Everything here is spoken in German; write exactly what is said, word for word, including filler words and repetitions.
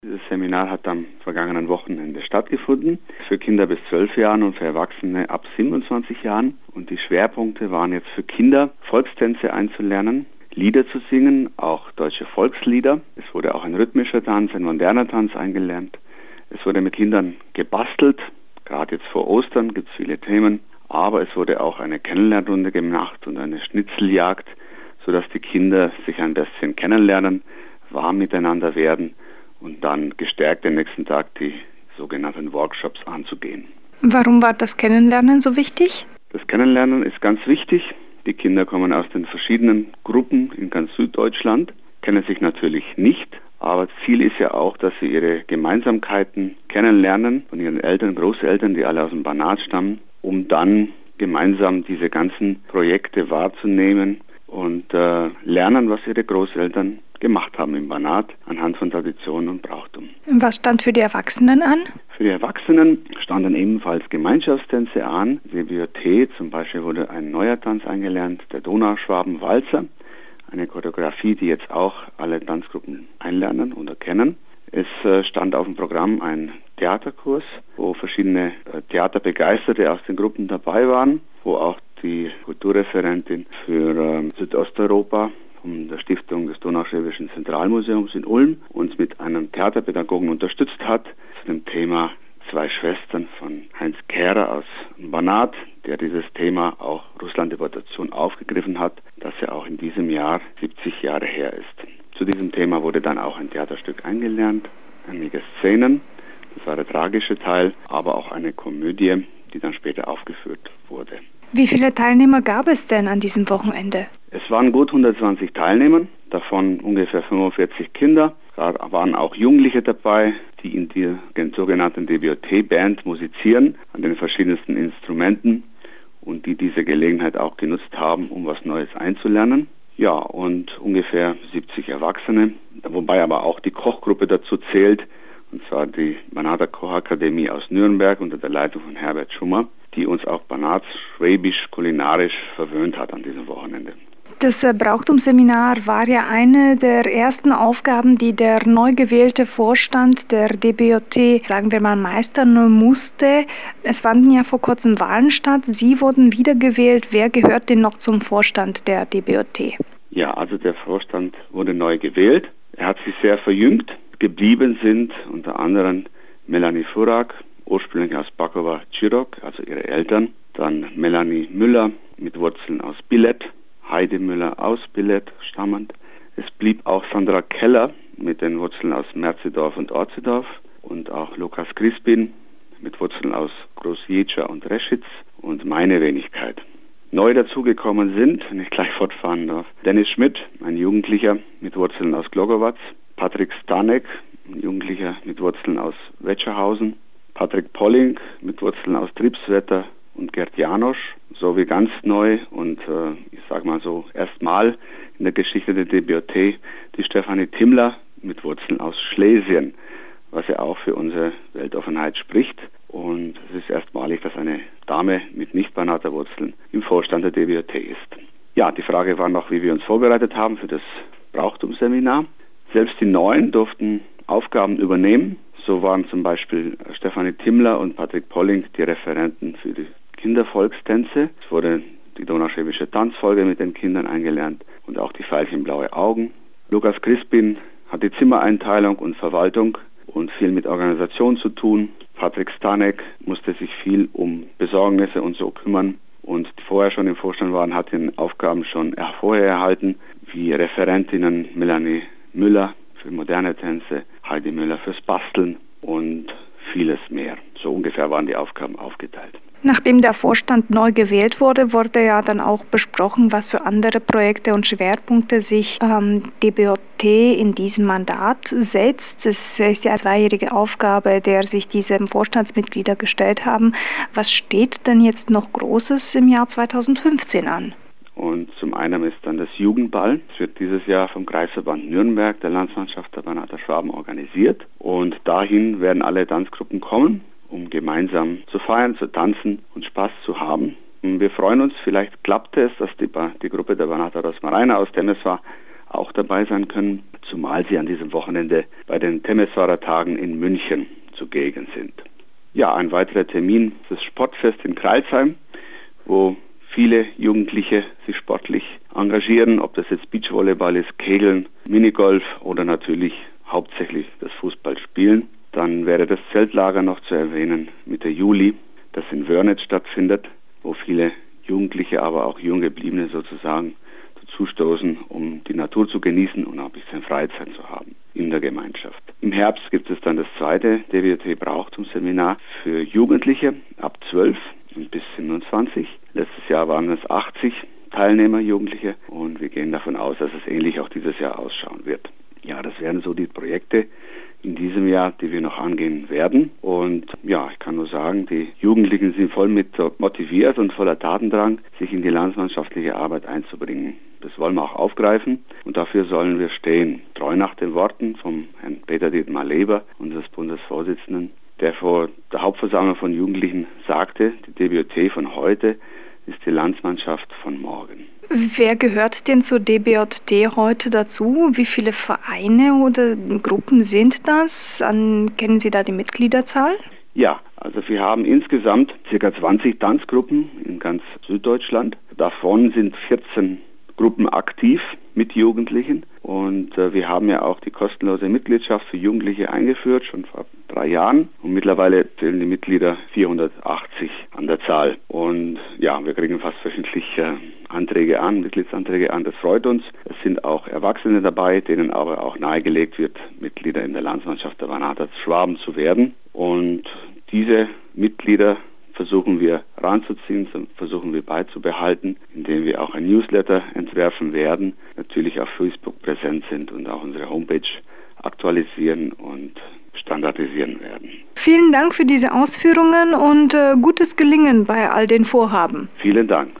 Dieses Seminar hat am vergangenen Wochenende stattgefunden, für Kinder bis zwölf Jahren und für Erwachsene ab siebenundzwanzig Jahren. Und die Schwerpunkte waren jetzt für Kinder, Volkstänze einzulernen, Lieder zu singen, auch deutsche Volkslieder. Es wurde auch ein rhythmischer Tanz, ein moderner Tanz eingelernt. Es wurde mit Kindern gebastelt, gerade jetzt vor Ostern gibt es viele Themen. Aber es wurde auch eine Kennenlernrunde gemacht und eine Schnitzeljagd, sodass die Kinder sich ein bisschen kennenlernen, warm miteinander werden und dann gestärkt den nächsten Tag die sogenannten Workshops anzugehen. Warum war das Kennenlernen so wichtig? Das Kennenlernen ist ganz wichtig. Die Kinder kommen aus den verschiedenen Gruppen in ganz Süddeutschland, kennen sich natürlich nicht, aber Ziel ist ja auch, dass sie ihre Gemeinsamkeiten kennenlernen von ihren Eltern, Großeltern, die alle aus dem Banat stammen, um dann gemeinsam diese ganzen Projekte wahrzunehmen und äh, lernen, was ihre Großeltern gemacht haben im Banat anhand von Tradition und Brauchtum. Was stand für die Erwachsenen an? Für die Erwachsenen standen ebenfalls Gemeinschaftstänze an. D B J T zum Beispiel wurde ein neuer Tanz eingelernt, der Donauschwaben-Walzer. Eine Choreografie, die jetzt auch alle Tanzgruppen einlernen und erkennen. Es äh, stand auf dem Programm ein Theaterkurs, wo verschiedene äh, Theaterbegeisterte aus den Gruppen dabei waren, wo auch die Kulturreferentin für äh, Südosteuropa von der Stiftung des Donauschwäbischen Zentralmuseums in Ulm uns mit einem Theaterpädagogen unterstützt hat zu dem Thema Zwei Schwestern von Heinz Kehrer aus Banat, der dieses Thema auch Russlanddeportation aufgegriffen hat, das ja auch in diesem Jahr siebzig Jahre her ist. Zu diesem Thema wurde dann auch ein Theaterstück eingelernt, einige Szenen, das war der tragische Teil, aber auch eine Komödie, die dann später aufgeführt wurde. Wie viele Teilnehmer gab es denn an diesem Wochenende? Es waren gut hundertzwanzig Teilnehmer, davon ungefähr fünfundvierzig Kinder. Da waren auch Jugendliche dabei, die in der sogenannten D B J T-Band musizieren, an den verschiedensten Instrumenten und die diese Gelegenheit auch genutzt haben, um was Neues einzulernen. Ja, und ungefähr siebzig Erwachsene, wobei aber auch die Kochgruppe dazu zählt, und zwar die Banater Kochakademie aus Nürnberg unter der Leitung von Herbert Schummer, die uns auch Banats schwäbisch kulinarisch verwöhnt hat an diesem Wochenende. Das Brauchtumsseminar war ja eine der ersten Aufgaben, die der neu gewählte Vorstand der D B J T, sagen wir mal, meistern musste. Es fanden ja vor kurzem Wahlen statt. Sie wurden wiedergewählt. Wer gehört denn noch zum Vorstand der D B J T? Ja, also der Vorstand wurde neu gewählt. Er hat sich sehr verjüngt. Geblieben sind unter anderem Melanie Furak, ursprünglich aus Bakowa-Chirok, also ihre Eltern. Dann Melanie Müller mit Wurzeln aus Billet. Heide Müller aus Billet stammend. Es blieb auch Sandra Keller mit den Wurzeln aus Merzedorf und Orzedorf und auch Lukas Crispin mit Wurzeln aus Großjetscha und Reschitz und meine Wenigkeit. Neu dazugekommen sind, wenn ich gleich fortfahren darf, Dennis Schmidt, ein Jugendlicher mit Wurzeln aus Glogowatz, Patrick Stanek, ein Jugendlicher mit Wurzeln aus Wetscherhausen, Patrick Polling mit Wurzeln aus Tripswetter und Gerd Janosch, sowie ganz neu und äh, ich sage mal so erstmal in der Geschichte der D B J T die Stefanie Timmler mit Wurzeln aus Schlesien, was ja auch für unsere Weltoffenheit spricht. Und es ist erstmalig, dass eine Dame mit Nicht-Banater Wurzeln im Vorstand der D B J T ist. Ja, die Frage war noch, wie wir uns vorbereitet haben für das Brauchtumsseminar. Selbst die Neuen durften Aufgaben übernehmen. So waren zum Beispiel Stefanie Timmler und Patrick Polling die Referenten für die Kindervolkstänze. Es wurde die donauschwäbische Tanzfolge mit den Kindern eingelernt und auch die Veilchenblaue Augen. Lukas Crispin hat die Zimmereinteilung und Verwaltung und viel mit Organisation zu tun. Patrick Stanek musste sich viel um Besorgnisse und so kümmern und die vorher schon im Vorstand waren, hat den Aufgaben schon vorher erhalten, wie Referentinnen Melanie Müller für moderne Tänze, Heidi Müller fürs Basteln und vieles mehr. So ungefähr waren die Aufgaben aufgeteilt. Nachdem der Vorstand neu gewählt wurde, wurde ja dann auch besprochen, was für andere Projekte und Schwerpunkte sich ähm, D B J T in diesem Mandat setzt. Es ist ja eine zweijährige Aufgabe, der sich diese Vorstandsmitglieder gestellt haben. Was steht denn jetzt noch Großes im Jahr zweitausendfünfzehn an? Und zum einen ist dann das Jugendball. Es wird dieses Jahr vom Kreisverband Nürnberg, der Landsmannschaft der Banater Schwaben, organisiert. Und dahin werden alle Tanzgruppen kommen, um gemeinsam zu feiern, zu tanzen und Spaß zu haben. Und wir freuen uns, vielleicht klappt es, dass die, die Gruppe der Banater Rosmareiner aus Temeswar auch dabei sein können, zumal sie an diesem Wochenende bei den Temeswarer-Tagen in München zugegen sind. Ja, ein weiterer Termin, das Sportfest in Crailsheim, wo viele Jugendliche sich sportlich engagieren, ob das jetzt Beachvolleyball ist, Kegeln, Minigolf oder natürlich hauptsächlich das Fußballspielen. Dann wäre das Zeltlager noch zu erwähnen Mitte Juli, das in Wörnitz stattfindet, wo viele Jugendliche, aber auch Junggebliebene sozusagen dazustoßen, um die Natur zu genießen und auch ein bisschen Freizeit zu haben in der Gemeinschaft. Im Herbst gibt es dann das zweite D B J T Brauchtumsseminar für Jugendliche ab zwölf und bis siebenundzwanzig. Letztes Jahr waren es achtzig Teilnehmer, Jugendliche, und wir gehen davon aus, dass es ähnlich auch dieses Jahr ausschauen wird. Ja, das wären so die Projekte in diesem Jahr, die wir noch angehen werden. Und ja, ich kann nur sagen, die Jugendlichen sind voll mit motiviert und voller Tatendrang, sich in die landsmannschaftliche Arbeit einzubringen. Das wollen wir auch aufgreifen und dafür sollen wir stehen. Treu nach den Worten vom Herrn Peter Dietmar Leber, unseres Bundesvorsitzenden, der vor der Hauptversammlung von Jugendlichen sagte, die D B J T von heute ist die Landsmannschaft von morgen. Wer gehört denn zur D B J T heute dazu? Wie viele Vereine oder Gruppen sind das? An, kennen Sie da die Mitgliederzahl? Ja, also wir haben insgesamt ca. zwanzig Tanzgruppen in ganz Süddeutschland. Davon sind vierzehn Gruppen aktiv mit Jugendlichen und äh, wir haben ja auch die kostenlose Mitgliedschaft für Jugendliche eingeführt, schon vor drei Jahren, und mittlerweile zählen die Mitglieder vierhundertachtzig an der Zahl. Und ja, wir kriegen fast wöchentlich äh, Anträge an, Mitgliedsanträge an, das freut uns. Es sind auch Erwachsene dabei, denen aber auch nahegelegt wird, Mitglieder in der Landsmannschaft der Banater Schwaben zu werden. Und diese Mitglieder versuchen wir ranzuziehen, versuchen wir beizubehalten, indem wir auch ein Newsletter entwerfen werden, natürlich auf Facebook präsent sind und auch unsere Homepage aktualisieren und standardisieren werden. Vielen Dank für diese Ausführungen und äh, gutes Gelingen bei all den Vorhaben. Vielen Dank.